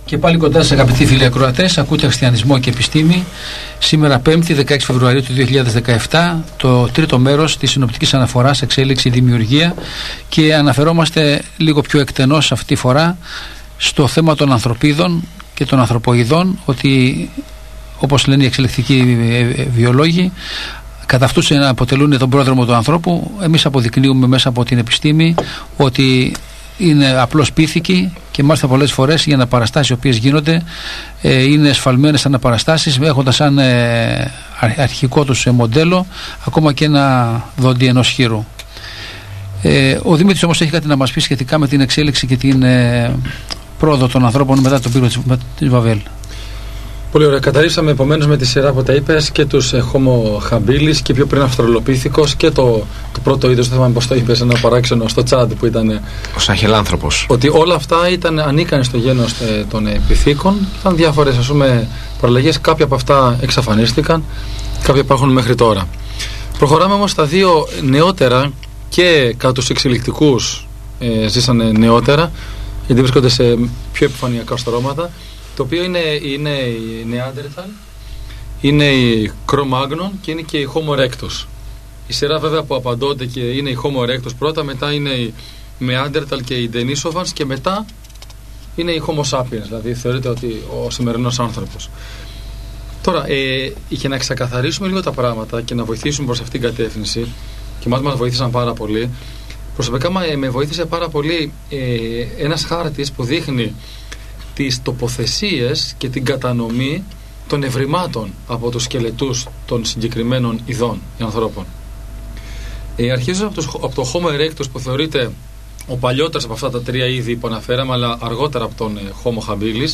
Και πάλι κοντά σας, αγαπητοί φίλοι ακροατές, ακούτε Χριστιανισμό και Επιστήμη. Σήμερα 5η 16 Φεβρουαρίου του 2017, το τρίτο μέρος της συνοπτικής αναφοράς εξέλιξη δημιουργία, και αναφερόμαστε λίγο πιο εκτενώς αυτή τη φορά στο θέμα των ανθρωπίδων και των ανθρωποειδών, ότι όπως λένε οι εξελικτικοί βιολόγοι, κατά αυτούς αποτελούν τον πρόδρομο του ανθρώπου. Εμείς αποδεικνύουμε μέσα από την επιστήμη ότι είναι απλώς πίθηκοι, και μάλιστα πολλές φορές οι αναπαραστάσεις οι οποίες γίνονται είναι εσφαλμένες αναπαραστάσεις, έχοντας σαν αρχικό τους μοντέλο ακόμα και ένα δόντι ενός χείρου. Ο Δημήτρης όμως έχει κάτι να μας πει σχετικά με την εξέλιξη και την πρόοδο των ανθρώπων μετά τον πύργο της Βαβέλ. Πολύ ωραία. Καταλήξαμε επομένως με τη σειρά που τα είπες, και τους Homo habilis και πιο πριν Αυστραλοπίθηκος και το πρώτο είδος, δεν θυμάμαι πώς το είπες, ένα παράξενο στο Τσάντ που ήταν ο Σαχελάνθρωπος. Ότι όλα αυτά ανήκαν στο γένος των επιθήκων. Ήταν διάφορες, ας πούμε, παραλλαγές. Κάποια από αυτά εξαφανίστηκαν, κάποια υπάρχουν μέχρι τώρα. Προχωράμε όμως στα δύο νεότερα, και κατά τους εξελικτικούς ζήσανε νεότερα, γιατί βρίσκονται σε πιο επιφανειακά στρώματα. Το οποίο είναι η Νεάντερθαλ, είναι η Cro-Magnon και είναι και η Homo erectus. Η σειρά βέβαια που απαντώνται και είναι η Homo erectus πρώτα, μετά είναι η Neanderthal και η Denisovans, και μετά είναι η Homo sapiens, δηλαδή θεωρείται ότι ο σημερινός άνθρωπος. Τώρα, για να ξεκαθαρίσουμε λίγο τα πράγματα και να βοηθήσουμε προς αυτήν την κατεύθυνση, και μας βοήθησαν πάρα πολύ, προσωπικά με βοήθησε πάρα πολύ ένας χάρτης που δείχνει τις τοποθεσίες και την κατανομή των ευρημάτων από τους σκελετούς των συγκεκριμένων ειδών ανθρώπων. Αρχίζω από το Homo erectus, που θεωρείται ο παλιότερος από αυτά τα τρία είδη που αναφέραμε, αλλά αργότερα από τον Homo habilis.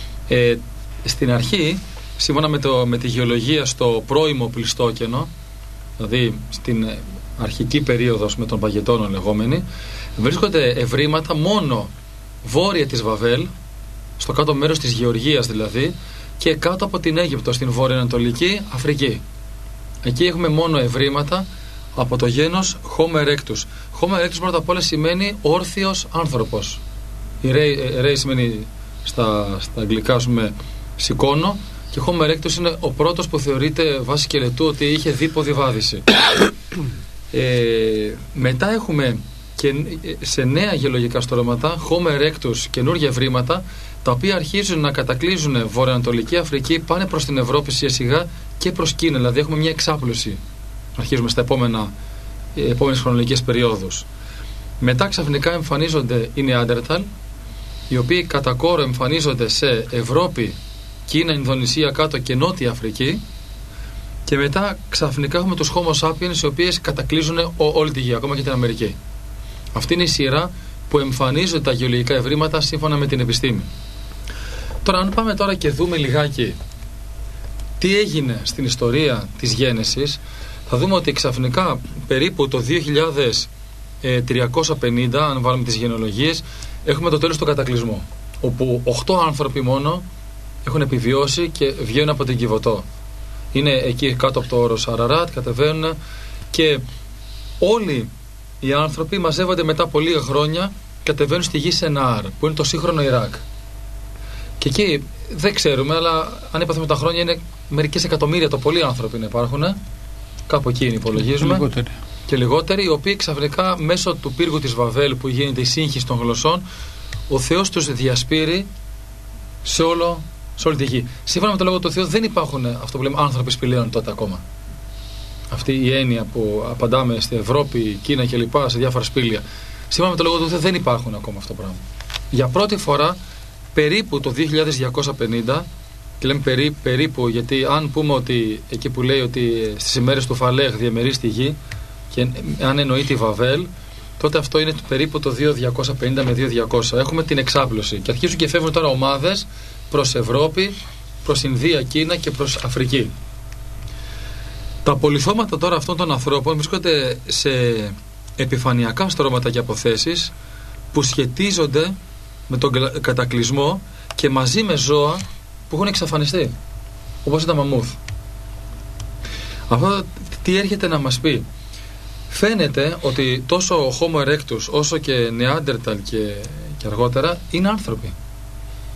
Στην αρχή, σύμφωνα με τη γεωλογία, στο πρώιμο Πλειστόκενο, δηλαδή στην αρχική περίοδο με τον Παγετώνο λεγόμενη, βρίσκονται ευρήματα μόνο βόρεια της Βαβέλ, στο κάτω μέρος της Γεωργίας δηλαδή, και κάτω από την Αίγυπτο, στην βόρειο-ανατολική Αφρική. Εκεί έχουμε μόνο ευρήματα από το γένος Homo erectus. Homo erectus πρώτα απ' όλα σημαίνει όρθιος άνθρωπος. Η Ray σημαίνει στα αγγλικά, ας πούμε, σηκώνω, και Homo erectus είναι ο πρώτος που θεωρείται βάσει σκελετού ότι είχε δίποδη βάδιση. Μετά έχουμε και σε νέα γεωλογικά στρώματα Homo erectus, καινούργια ευρήματα, τα οποία αρχίζουν να κατακλείζουν βορειοανατολική Αφρική, πάνε προς την Ευρώπη σιγά σιγά και προς Κίνα. Δηλαδή έχουμε μια εξάπλωση. Αρχίζουμε στα επόμενες χρονολογικές περιόδους. Μετά ξαφνικά εμφανίζονται οι Νεάντερθαλ, οι οποίοι κατά κόρο εμφανίζονται σε Ευρώπη, Κίνα, Ινδονησία κάτω και Νότια Αφρική, και μετά ξαφνικά έχουμε τους Homo sapiens, οι οποίες κατακλείζουν όλη τη γη, ακόμα και την Αμερική. Αυτή είναι η σειρά που εμφανίζονται τα γεωλογικά ευρήματα σύμφωνα με την επιστήμη. Τώρα, αν πάμε τώρα και δούμε λιγάκι τι έγινε στην ιστορία της γένεσης, θα δούμε ότι ξαφνικά περίπου το 2350, αν βάλουμε τις γενεολογίες, έχουμε το τέλος του κατακλυσμού, όπου 8 άνθρωποι μόνο έχουν επιβιώσει και βγαίνουν από την Κιβωτό. Είναι εκεί κάτω από το όρος Αραράτ, κατεβαίνουν, και όλοι οι άνθρωποι μαζεύονται μετά από λίγα χρόνια, κατεβαίνουν στη γη Σενάρ, που είναι το σύγχρονο Ιράκ. Και εκεί δεν ξέρουμε, αλλά αν είπαμε τα χρόνια, είναι μερικές εκατομμύρια το πολλοί άνθρωποι να υπάρχουν. Κάπου εκεί υπολογίζουμε. Και λιγότεροι, οι οποίοι ξαφνικά μέσω του πύργου της Βαβέλ, που γίνεται η σύγχυση των γλωσσών, ο Θεός τους διασπείρει σε όλη τη γη. Σύμφωνα με το λόγο του Θεού, δεν υπάρχουν, αυτό που λέμε, άνθρωποι σπηλαίων τότε ακόμα. Αυτή η έννοια που απαντάμε στην Ευρώπη, Κίνα κλπ., σε διάφορα σπήλια. Σύμφωνα με το λόγο του Θεού, δεν υπάρχουν ακόμα αυτό το πράγμα. Για πρώτη φορά, περίπου το 2250, και λέμε περίπου, γιατί αν πούμε ότι εκεί που λέει ότι στις ημέρες του Φαλέχ διαμερίζει τη γη, και αν εννοεί τη Βαβέλ, τότε αυτό είναι περίπου το 2250 με 2200. Έχουμε την εξάπλωση και αρχίζουν και φεύγουν τώρα ομάδες προς Ευρώπη, προς Ινδία, Κίνα και προς Αφρική. Τα πολυθώματα τώρα αυτών των ανθρώπων βρίσκονται σε επιφανειακά στρώματα και αποθέσεις που σχετίζονται με τον κατακλυσμό και μαζί με ζώα που έχουν εξαφανιστεί, όπως τα μαμούθ. Αυτό τι έρχεται να μας πει? Φαίνεται ότι τόσο ο Homo erectus όσο και Neanderthal και αργότερα είναι άνθρωποι.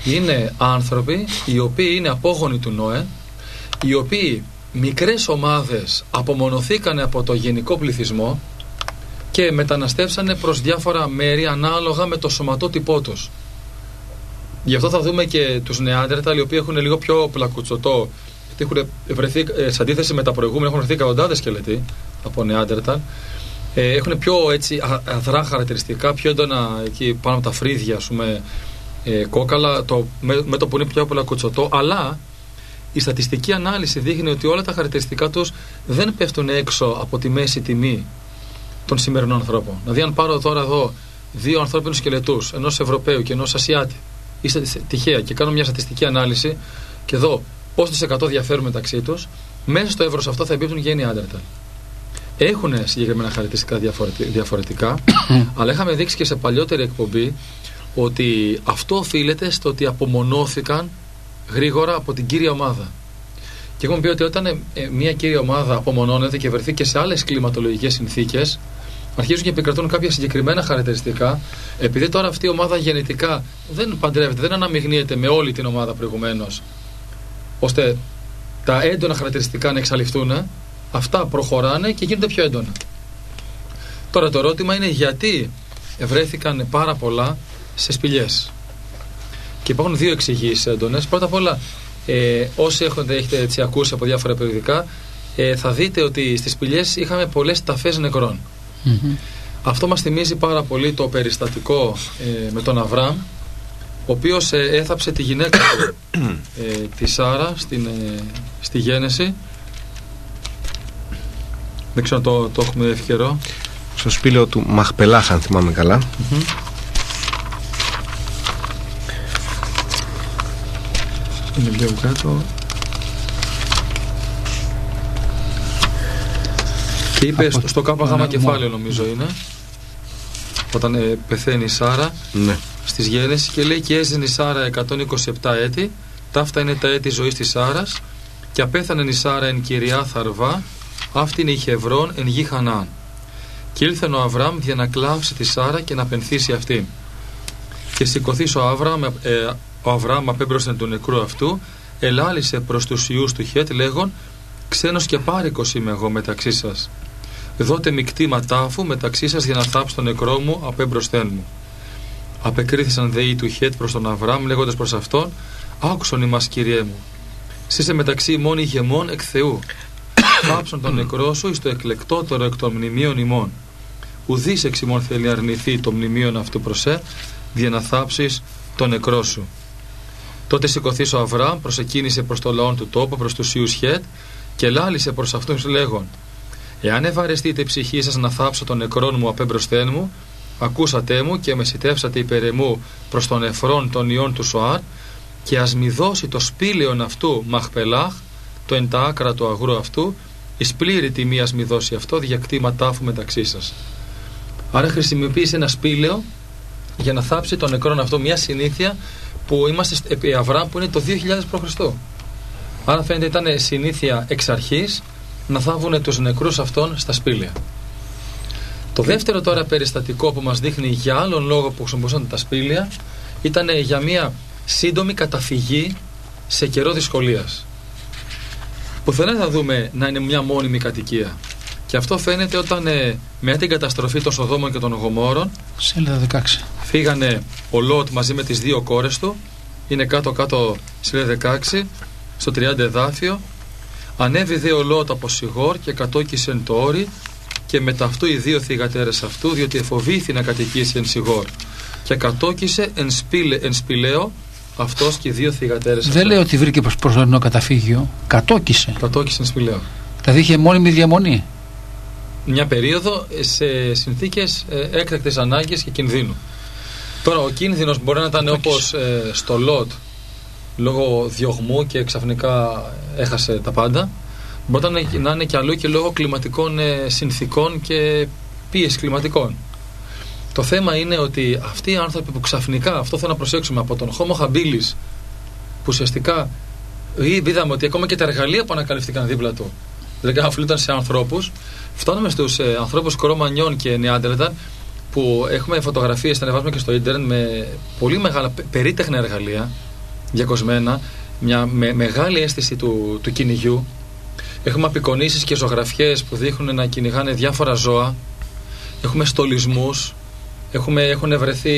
Είναι άνθρωποι οι οποίοι είναι απόγονοι του Νόε, οι οποίοι μικρές ομάδες απομονωθήκανε από το γενικό πληθυσμό και μεταναστεύσανε προς διάφορα μέρη ανάλογα με το σωματότυπό τους. Γι' αυτό θα δούμε και τους Νεάντερταλ, οι οποίοι έχουν λίγο πιο πλακουτσωτό, γιατί έχουν βρεθεί, σε αντίθεση με τα προηγούμενα, έχουν βρεθεί εκατοντάδες σκελετοί από Νεάντερταλ. Έχουν πιο έτσι αδρά χαρακτηριστικά, πιο έντονα εκεί πάνω από τα φρύδια, ας πούμε, κόκαλα, το μέτωπο είναι πιο πλακουτσωτό, αλλά η στατιστική ανάλυση δείχνει ότι όλα τα χαρακτηριστικά τους δεν πέφτουν έξω από τη μέση τιμή των σημερινών ανθρώπων. Δηλαδή, αν πάρω τώρα εδώ δύο ανθρώπινους σκελετούς, ενός Ευρωπαίου και ενός Ασιάτη, είστε τυχαία, και κάνω μια στατιστική ανάλυση και δω πόσο της 100 διαφέρουν μεταξύ τους, μέσα στο εύρος αυτό θα εμπίπτουν και οι Νεάντερταλ. Έχουν συγκεκριμένα χαρακτηριστικά διαφορετικά, αλλά είχαμε δείξει και σε παλιότερη εκπομπή ότι αυτό οφείλεται στο ότι απομονώθηκαν γρήγορα από την κύρια ομάδα. Και έχουμε πει ότι όταν μια κύρια ομάδα απομονώνεται και βρεθεί και σε άλλες κλιματολογικές συνθήκες, αρχίζουν και επικρατούν κάποια συγκεκριμένα χαρακτηριστικά, επειδή τώρα αυτή η ομάδα γενετικά δεν παντρεύεται, δεν αναμειγνύεται με όλη την ομάδα προηγουμένως, ώστε τα έντονα χαρακτηριστικά να εξαλειφθούν, αυτά προχωράνε και γίνονται πιο έντονα. Τώρα το ερώτημα είναι γιατί βρέθηκαν πάρα πολλά σε σπηλιές. Και υπάρχουν δύο εξηγήσεις έντονες. Πρώτα απ' όλα, όσοι έχετε έτσι ακούσει από διάφορα περιοδικά, θα δείτε ότι στις σπηλιές είχαμε πολλές ταφές νεκρών. Αυτό μας θυμίζει πάρα πολύ το περιστατικό με τον Αβραάμ, ο οποίος έθαψε τη γυναίκα του, τη Σάρα, στη Γένεση. Δεν ξέρω αν το έχουμε ευκαιρό. Στο σπήλαιο του Μαχπελάχ, αν θυμάμαι καλά. Είναι λίγο κάτω. Και είπε στο ΚΓ κεφάλαιο, νομίζω είναι, όταν πεθαίνει η Σάρα, ναι, στις Γέννησης, και λέει: και έζησε η Σάρα 127 έτη, ταύτα είναι τα έτη ζωής της Σάρας, και απέθανε η Σάρα εν Κυριάθ Αρβά, αυτή είναι η Χεβρών εν γη Χανάν. Και ήλθεν ο Αβραάμ για να κλάψει τη Σάρα και να πενθήσει αυτήν. Και σηκωθείς ο Αβραάμ απέμπροσθεν του νεκρού αυτού, ελάλησε προς τους ιούς του Χέτ, λέγον: ξένος και πάρικος είμαι εγώ μεταξύ σας. Δώτε μη κτήμα τάφου μεταξύ σας για να θάψω τον νεκρό μου απέμπροσθεν μου. Απεκρίθησαν δε οι του Χέτ προς τον Αβραάμ, λέγοντας προς αυτόν: άκουσον ημάς, Κυριέ μου, σύσε μεταξύ ημών ηγεμών εκ Θεού. Θάψον τον νεκρό σου εις το εκλεκτότερο εκ των μνημείων ημών. Ουδής εξ ημών θέλει αρνηθεί το μνημείον αυτού προσέ, για να θάψεις τον νεκρό σου. Τότε σηκωθείς ο Αβραάμ, προσεκίνησε προς το λαόν του τόπου, προς τους ιούς Χέτ, και λάλησε προς αυτούς λέγον: εάν ευαρεστείτε η ψυχή σας να θάψω τον νεκρόν μου απέμπροσθέν μου, ακούσατε μου και μεσητεύσατε υπέρ εμού προς τον Εφρών των ιών του Σοάρ, και ας μη δώσει το σπήλαιον αυτού Μαχπελάχ, το εν τα άκρα του αγρού αυτού, εις πλήρη τιμή ας μη δώσει αυτό, διακτήμα τάφου μεταξύ σας. Άρα χρησιμοποίησε ένα σπήλαιο για να θάψει τον νεκρόν αυτό, μια συνήθεια που είμαστε επί Αβραάμ, που είναι το 2000 π.Χ. Άρα φαίνεται ήταν συνήθεια εξ αρχής να θάβουν τους νεκρούς αυτών στα σπήλαια. Το δεύτερο τώρα περιστατικό που μας δείχνει για άλλον λόγο που χρησιμοποιούσαν τα σπήλαια ήταν για μια σύντομη καταφυγή σε καιρό δυσκολίας. Πουθενά θα δούμε να είναι μια μόνιμη κατοικία. Και αυτό φαίνεται όταν μετά την καταστροφή των Σοδόμων και των Γομόρων, σελίδα 16, φύγανε ο Λότ μαζί με τις δύο κόρες του. Είναι κάτω-κάτω σελίδα 16, στο 30 εδάφιο. Ανέβη δε ο Λότ από Σιγόρ και κατόκισε εν το όρι, και μετά αυτού οι δύο θυγατέρες αυτού, διότι εφοβήθη να κατοικήσει εν Σιγόρ, και κατόκισε εν Σπηλαίο αυτός και οι δύο θυγατέρες. Δεν λέει ότι βρήκε προσωρινό καταφύγιο. Κατόκισε εν Σπηλαίο. Δηλαδή είχε μόνιμη διαμονή. Μια περίοδο σε συνθήκες έκτακτης ανάγκης και κινδύνου. Τώρα ο κίνδυνος μπορεί να ήταν όπως στο Λότ, λόγω διωγμού και ξαφνικά έχασε τα πάντα. Μπορεί να είναι και αλλού και λόγω κλιματικών συνθήκων και πίεση κλιματικών. Το θέμα είναι ότι αυτοί οι άνθρωποι που ξαφνικά, αυτό θέλω να προσέξουμε, από τον Homo habilis, που ουσιαστικά είδαμε ότι ακόμα και τα εργαλεία που ανακαλύφθηκαν δίπλα του δηλαδή αφιλούνταν σε ανθρώπους, φτάνουμε στους ανθρώπους Κρό-Μανιών και Νεάντερταλ, που έχουμε φωτογραφίες, τα ανεβάζουμε και στο ίντερνετ, με πολύ μεγάλα περίτεχνα εργαλεία, διακοσμένα, μια μεγάλη αίσθηση του κυνηγιού. Έχουμε απεικονίσεις και ζωγραφιές που δείχνουν να κυνηγάνε διάφορα ζώα. Έχουμε στολισμούς, έχουν βρεθεί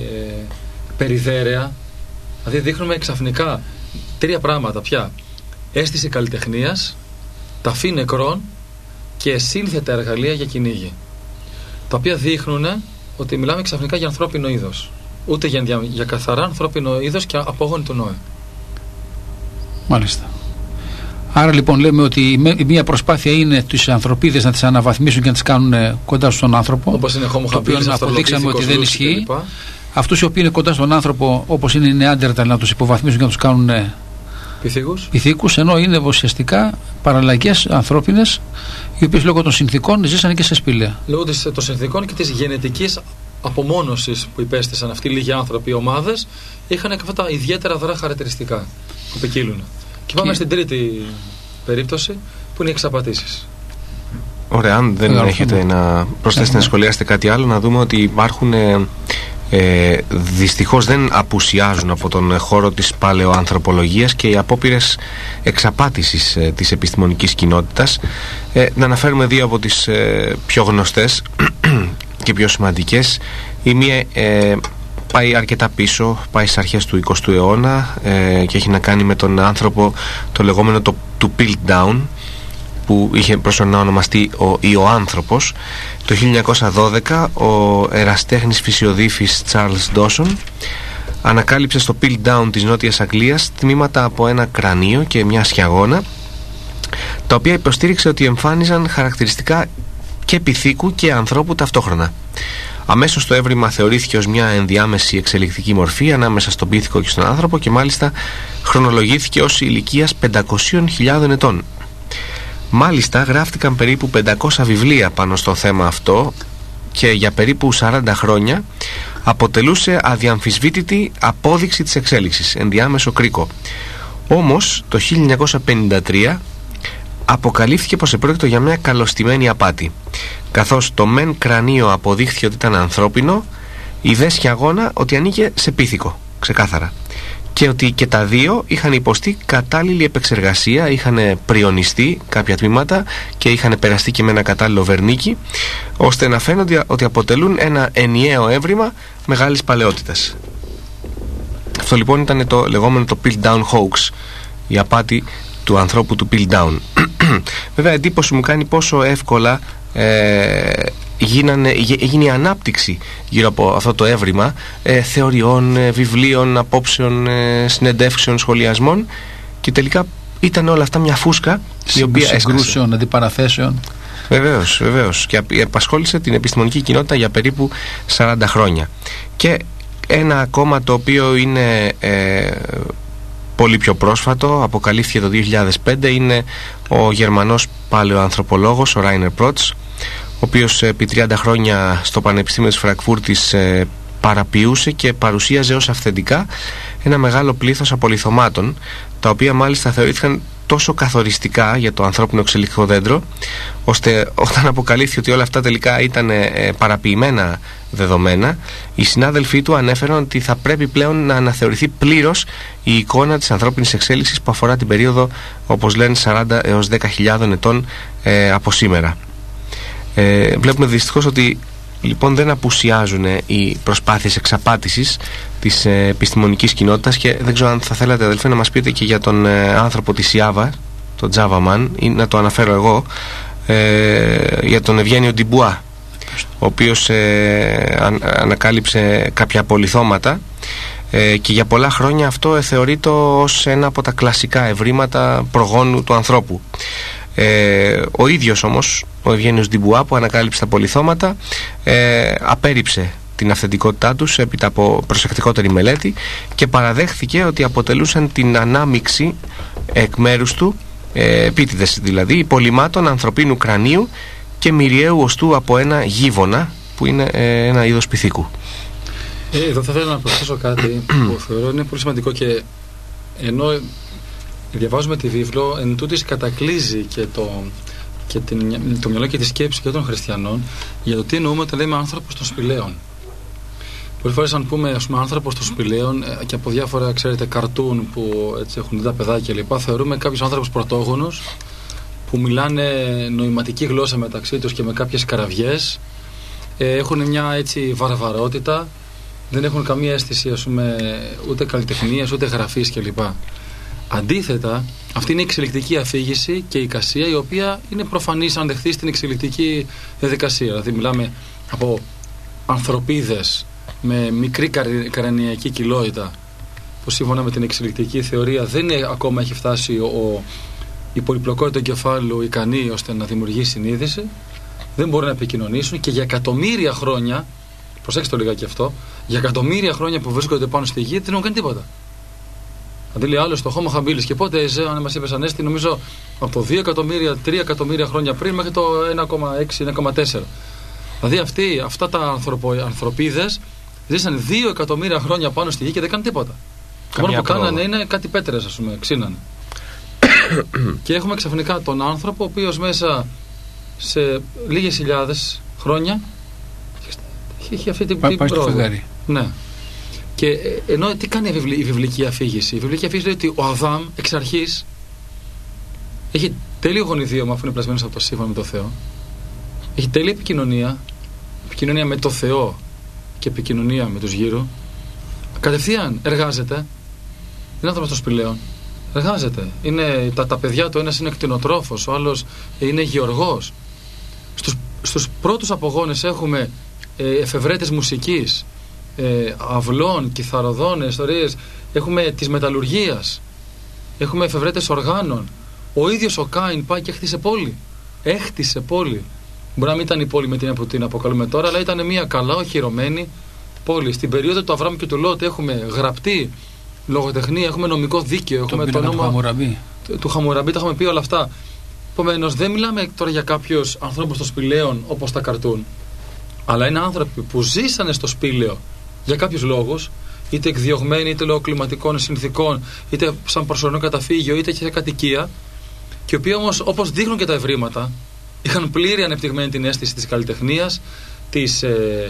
περιδέρεα. Δηλαδή δείχνουμε ξαφνικά 3 πράγματα πια: αίσθηση καλλιτεχνίας, ταφή νεκρών και σύνθετα εργαλεία για κυνήγι, τα οποία δείχνουν ότι μιλάμε ξαφνικά για ανθρώπινο είδος, ούτε για καθαρά ανθρώπινο είδος και απόγονοι του Νόε. Μάλιστα. Άρα λοιπόν λέμε ότι μία προσπάθεια είναι τους ανθρωπίδες να τις αναβαθμίσουν και να τις κάνουν κοντά στον άνθρωπο, όπως είναι το οποίο αποδείξαμε ότι δεν ισχύει. Αυτούς οι οποίοι είναι κοντά στον άνθρωπο, όπως είναι οι Νεάντερταλ, να τους υποβαθμίσουν και να τους κάνουν πυθίκους, ενώ είναι ουσιαστικά παραλλαγές ανθρώπινες, οι οποίες λόγω των συνθήκων ζήσανε και σε σπήλαια. Λόγω των συνθήκων και της γενετικής απομόνωσης που υπέστησαν αυτοί οι λίγοι άνθρωποι, οι ομάδες, είχαν και αυτά τα ιδιαίτερα δωρά χαρακτηριστικά που ποικίλουν. Και πάμε στην τρίτη περίπτωση, που είναι οι εξαπατήσεις. Ωραία, αν δεν έχετε να προσθέσετε, να σχολιάσετε κάτι άλλο, να δούμε ότι υπάρχουν δυστυχώς δεν απουσιάζουν από τον χώρο της παλαιοανθρωπολογίας και οι απόπειρες εξαπάτησης της επιστημονικής κοινότητας. Να αναφέρουμε 2 από τις πιο γνωστές και πιο σημαντικές. Η μία πάει αρκετά πίσω, πάει στις αρχές του 20ου αιώνα και έχει να κάνει με τον άνθρωπο, το λεγόμενο του Piltdown, που είχε προσωρινά ονομαστεί ο Ιωάνθρωπος. Το 1912 ο εραστέχνης φυσιοδίφης Charles Dawson ανακάλυψε στο Piltdown της Νότιας Αγγλίας τμήματα από ένα κρανίο και μια σιαγώνα, τα οποία υποστήριξε ότι εμφάνιζαν χαρακτηριστικά και πυθίκου και ανθρώπου ταυτόχρονα. Αμέσως το έβριμα θεωρήθηκε ως μια ενδιάμεση εξελικτική μορφή ανάμεσα στον πίθηκο και στον άνθρωπο και μάλιστα χρονολογήθηκε ως ηλικίας 500.000 ετών. Μάλιστα γράφτηκαν περίπου 500 βιβλία πάνω στο θέμα αυτό και για περίπου 40 χρόνια αποτελούσε αδιαμφισβήτητη απόδειξη της εξέλιξης, ενδιάμεσο κρίκο. Όμως το 1953 αποκαλύφθηκε πως επρόκειτο για μια καλωστημένη απάτη, καθώς το μεν κρανίο αποδείχθηκε ότι ήταν ανθρώπινο, η δε σιαγώνα ότι ανήκε σε πίθηκο, ξεκάθαρα, και ότι και τα δύο είχαν υποστεί κατάλληλη επεξεργασία, είχαν πριονιστεί κάποια τμήματα και είχαν περαστεί και με ένα κατάλληλο βερνίκι, ώστε να φαίνονται ότι αποτελούν ένα ενιαίο έβριμα μεγάλης παλαιότητας. Αυτό λοιπόν ήταν το λεγόμενο το Piltdown hoax, η απάτη του ανθρώπου του Piltdown. Βέβαια εντύπωση μου κάνει πόσο εύκολα έγινε η ανάπτυξη γύρω από αυτό το έβριμα θεωριών, βιβλίων, απόψεων, συνεντεύξεων, σχολιασμών, και τελικά ήταν όλα αυτά μια φούσκα η οποία συγκρούσεων, αντιπαραθέσεων. Βεβαίως, και απασχόλησε την επιστημονική κοινότητα για περίπου 40 χρόνια. Και ένα ακόμα το οποίο είναι πολύ πιο πρόσφατο, αποκαλύφθηκε το 2005, είναι ο Γερμανός παλαιοανθρωπολόγος ο Ράινερ Πρότς, ο οποίος επί 30 χρόνια στο Πανεπιστήμιο της Φραγκφούρτης παραποιούσε και παρουσίαζε ως αυθεντικά ένα μεγάλο πλήθος απολιθωμάτων, τα οποία μάλιστα θεωρήθηκαν τόσο καθοριστικά για το ανθρώπινο εξελικτικό δέντρο, ώστε όταν αποκαλύφθηκε ότι όλα αυτά τελικά ήταν παραποιημένα δεδομένα, οι συνάδελφοί του ανέφεραν ότι θα πρέπει πλέον να αναθεωρηθεί πλήρως η εικόνα της ανθρώπινης εξέλιξης που αφορά την περίοδο, όπως λένε, 40 έως 10.000 ετών από σήμερα. Βλέπουμε δυστυχώς ότι λοιπόν δεν απουσιάζουν οι προσπάθειες εξαπάτησης της επιστημονικής κοινότητας, και δεν ξέρω αν θα θέλατε, αδελφέ, να μας πείτε και για τον άνθρωπο της Ιάβα, τον Τζάβαμαν, ή να το αναφέρω εγώ, για τον Ευγένιο Ντιμπουά, ο οποίος ανακάλυψε κάποια απολιθώματα και για πολλά χρόνια αυτό θεωρείται ως ένα από τα κλασικά ευρήματα προγόνου του ανθρώπου. Ο ίδιος όμως, ο Ευγένιος Ντιμπουά, που ανακάλυψε τα απολιθώματα, απέρριψε την αυθεντικότητά τους έπειτα από προσεκτικότερη μελέτη και παραδέχθηκε ότι αποτελούσαν την ανάμειξη εκ μέρους του, επίτηδες δηλαδή, υπολοιμάτων ανθρωπίνου κρανίου και μυριαίου οστού από ένα γίβονα, που είναι ένα είδος πυθίκου. Εδώ θα ήθελα να προσθέσω κάτι που θεωρώ είναι πολύ σημαντικό, και ενώ διαβάζουμε τη βίβλο, εν τούτης κατακλείζει το μυαλό και τη σκέψη και των χριστιανών για το τι εννοούμε όταν λέμε άνθρωπος των σπηλαίων. Πολλές φορές, αν πούμε, άνθρωπος των σπηλαίων και από διάφορα, ξέρετε, καρτούν που έτσι έχουν δει τα παιδάκια κλπ., θεωρούμε κάποιους άνθρωπους πρωτόγονους που μιλάνε νοηματική γλώσσα μεταξύ τους και με κάποιες καραβιές, έχουν μια έτσι βαρβαρότητα, δεν έχουν καμία αίσθηση, ας πούμε, ούτε καλλιτεχνίας ούτε γραφής κλπ. Αντίθετα, αυτή είναι η εξελικτική αφήγηση και η εικασία, η οποία είναι προφανής αν δεχθεί στην εξελικτική διαδικασία. Δηλαδή, μιλάμε από ανθρωπίδες με μικρή καρενιακή κοιλότητα, που σύμφωνα με την εξελικτική θεωρία δεν ακόμα έχει φτάσει η πολυπλοκότητα του εγκεφάλου ικανή ώστε να δημιουργήσει συνείδηση, δεν μπορούν να επικοινωνήσουν και για εκατομμύρια χρόνια, προσέξτε το λιγάκι αυτό, για εκατομμύρια χρόνια που βρίσκονται πάνω στη γη δεν έχουν κάνει τίποτα. Αντί λέει άλλο το Homo habilis, και πότε έζε, αν μας είπες Ανέστη, νομίζω από το 2 εκατομμύρια, 3 εκατομμύρια χρόνια πριν μέχρι το 1,6-1,4. Δηλαδή αυτά τα ανθρωπίδες ζήσαν 2 εκατομμύρια χρόνια πάνω στη γη και δεν κάνουν τίποτα. Το μόνο που κάνανε είναι κάτι πέτρες, ας πούμε, ξύνανε. Και έχουμε ξαφνικά τον άνθρωπο, ο οποίος μέσα σε λίγες χιλιάδες χρόνια έχει αυτή την πρόοδο. Ναι. Και ενώ τι κάνει η βιβλική αφήγηση? Η βιβλική αφήγηση λέει ότι ο Αδάμ εξ αρχής έχει τέλειο γονιδίωμα, αφού είναι πλασμένος από το σύμφωνο με το Θεό. Έχει τέλεια επικοινωνία με το Θεό και επικοινωνία με τους γύρω. Κατευθείαν εργάζεται. Είναι άνθρωπος των σπηλαίων. Εργάζεται. Είναι τα παιδιά του, ένας είναι κτηνοτρόφος, ο άλλος είναι γεωργός. Στους πρώτους απογόνες έχουμε εφευρέτες μουσικής, αυλών, κιθαροδών, ιστορίες. Έχουμε της μεταλλουργίας. Έχουμε εφευρέτες οργάνων. Ο ίδιος ο Κάιν πάει και χτίσε πόλη. Έχτισε πόλη. Μπορεί να μην ήταν η πόλη με την που την αποκαλούμε τώρα, αλλά ήταν μια καλά οχυρωμένη πόλη. Στην περίοδο του Αβραάμ και του Λότ έχουμε γραπτή λογοτεχνία, έχουμε νομικό δίκαιο, έχουμε το όνομα του Χαμουραμπί, τα έχουμε πει όλα αυτά. Επομένως, δεν μιλάμε τώρα για κάποιους ανθρώπους των σπηλαίων όπως τα καρτούν, αλλά είναι άνθρωποι που ζήσανε στο σπήλαιο για κάποιους λόγους, είτε εκδιωγμένοι, είτε λόγω κλιματικών συνθηκών, είτε σαν προσωρινό καταφύγιο, είτε και σε κατοικία, και οι οποίοι όμως, όπως δείχνουν και τα ευρήματα, είχαν πλήρη ανεπτυγμένη την αίσθηση της καλλιτεχνίας, της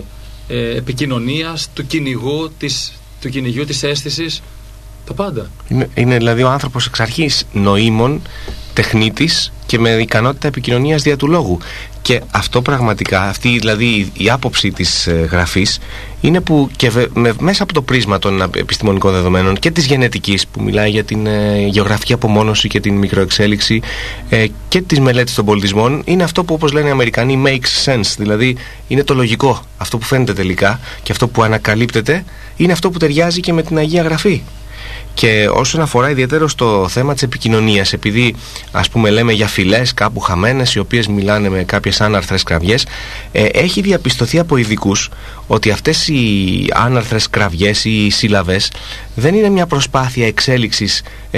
επικοινωνίας, του κυνηγιού, της αίσθησης, τα πάντα. Είναι δηλαδή ο άνθρωπος εξ αρχής νοήμων, τεχνίτης και με ικανότητα επικοινωνίας δια του λόγου. Και αυτό πραγματικά, αυτή δηλαδή η άποψη της γραφής είναι που και μέσα από το πρίσμα των επιστημονικών δεδομένων και της γενετικής, που μιλάει για την γεωγραφική απομόνωση και την μικροεξέλιξη, και της μελέτης των πολιτισμών, είναι αυτό που, όπως λένε οι Αμερικανοί, makes sense. Δηλαδή είναι το λογικό. Αυτό που φαίνεται τελικά και αυτό που ανακαλύπτεται είναι αυτό που ταιριάζει και με την Αγία Γραφή. Και όσον αφορά ιδιαίτερα στο θέμα της επικοινωνίας, επειδή ας πούμε λέμε για φυλές κάπου χαμένες οι οποίες μιλάνε με κάποιες άναρθρες κραυγές, έχει διαπιστωθεί από ειδικούς ότι αυτές οι άναρθρες κραυγές ή οι σύλλαβες δεν είναι μια προσπάθεια εξέλιξης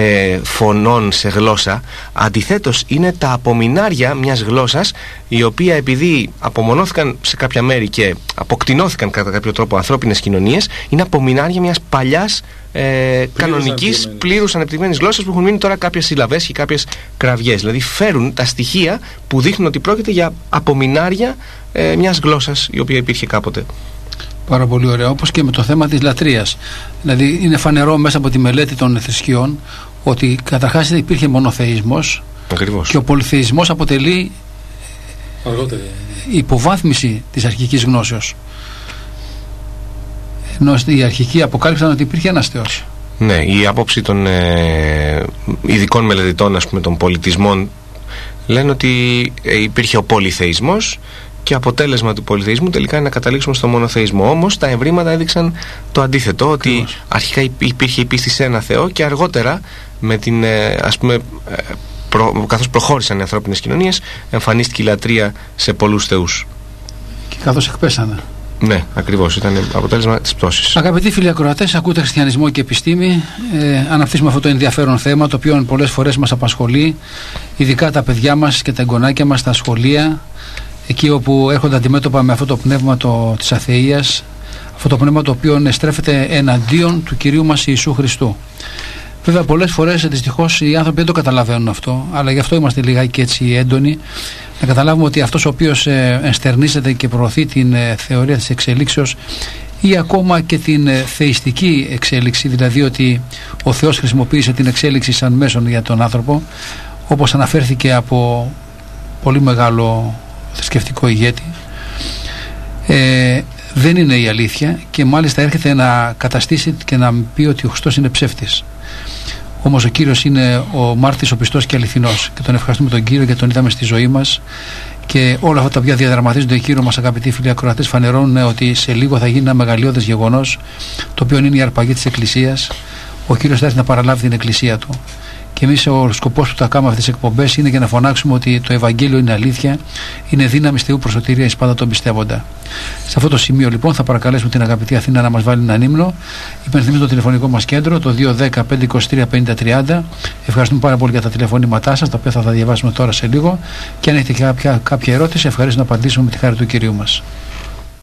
φωνών σε γλώσσα. Αντιθέτως, είναι τα απομεινάρια μιας γλώσσας, η οποία, επειδή απομονώθηκαν σε κάποια μέρη και αποκτηνώθηκαν κατά κάποιο τρόπο ανθρώπινες κοινωνίες, είναι απομεινάρια μιας παλιάς κανονικής, πλήρους ανεπτυγμένης γλώσσας, που έχουν μείνει τώρα κάποιες συλλαβές και κάποιες κραυγές. Δηλαδή φέρουν τα στοιχεία που δείχνουν ότι πρόκειται για απομεινάρια μιας γλώσσας η οποία υπήρχε κάποτε. Πάρα πολύ ωραία. Όπως και με το θέμα της λατρείας. Δηλαδή είναι φανερό μέσα από τη μελέτη των θρησκειών ότι καταρχάς υπήρχε μονοθεϊσμός. Ακριβώς. Και ο πολυθεϊσμός αποτελεί υποβάθμιση της αρχικής γνώσεως. Ενώ οι αρχικοί αποκάλυψαν ότι υπήρχε ένας Θεός. Ναι, η άποψη των ειδικών μελετητών, ας πούμε, των πολιτισμών, λένε ότι υπήρχε ο πολυθεϊσμός και αποτέλεσμα του πολυθεϊσμού τελικά είναι να καταλήξουμε στο μονοθεϊσμό. Όμως τα ευρήματα έδειξαν το αντίθετο, ότι αρχικά υπήρχε η πίστη σε ένα Θεό και αργότερα, με την, ας πούμε, καθώς προχώρησαν οι ανθρώπινες κοινωνίες, εμφανίστηκε η λατρεία σε πολλούς θεούς. Και καθώς εκπέσανε. Ναι, ακριβώς. Ήταν αποτέλεσμα της πτώσης. Αγαπητοί φίλοι ακροατές, ακούτε Χριστιανισμό και Επιστήμη. Αναπτύσσουμε αυτό το ενδιαφέρον θέμα, το οποίο πολλές φορές μας απασχολεί, ειδικά τα παιδιά μας και τα εγγονάκια μας στα σχολεία, εκεί όπου έρχονται αντιμέτωπα με αυτό το πνεύμα της αθείας, αυτό το πνεύμα το οποίο στρέφεται εναντίον του Κυρίου μας Ιησού Χριστού. Βέβαια, πολλές φορές δυστυχώς οι άνθρωποι δεν το καταλαβαίνουν αυτό, αλλά γι' αυτό είμαστε λιγάκι έτσι έντονοι, να καταλάβουμε ότι αυτός ο οποίος ενστερνίζεται και προωθεί την θεωρία της εξελίξεως ή ακόμα και την θεϊστική εξέλιξη, δηλαδή ότι ο Θεός χρησιμοποίησε την εξέλιξη σαν μέσον για τον άνθρωπο, όπως αναφέρθηκε από πολύ μεγάλο θρησκευτικό ηγέτη. Δεν είναι η αλήθεια, και μάλιστα έρχεται να καταστήσει και να πει ότι ο Χριστός είναι ψεύτης. Όμως ο Κύριος είναι ο μάρτυρας, ο πιστός και αληθινός, και τον ευχαριστούμε τον Κύριο, γιατί τον είδαμε στη ζωή μας, και όλα αυτά τα οποία διαδραματίζονται γύρω μας, αγαπητοί φίλοι ακροατές, φανερώνουν ότι σε λίγο θα γίνει ένα μεγαλειώδες γεγονός, το οποίο είναι η αρπαγή της Εκκλησίας. Ο Κύριος θα έρθει να παραλάβει την Εκκλησία του. Και εμείς ο σκοπός που θα κάνουμε αυτές τις εκπομπές είναι για να φωνάξουμε ότι το Ευαγγέλιο είναι αλήθεια, είναι δύναμη Θεού προς σωτηρία εις πάντα τον πιστεύοντα. Σε αυτό το σημείο λοιπόν θα παρακαλέσουμε την αγαπητή Αθήνα να μας βάλει έναν ύμνο. Υπενθυμίζω το τηλεφωνικό μας κέντρο, το 210-523-5030. Ευχαριστούμε πάρα πολύ για τα τηλεφωνήματά σας, τα οποία θα τα διαβάσουμε τώρα σε λίγο. Και αν έχετε κάποια ερώτηση, ευχαρίστω να απαντήσουμε με τη χάρη του Κυρίου μας.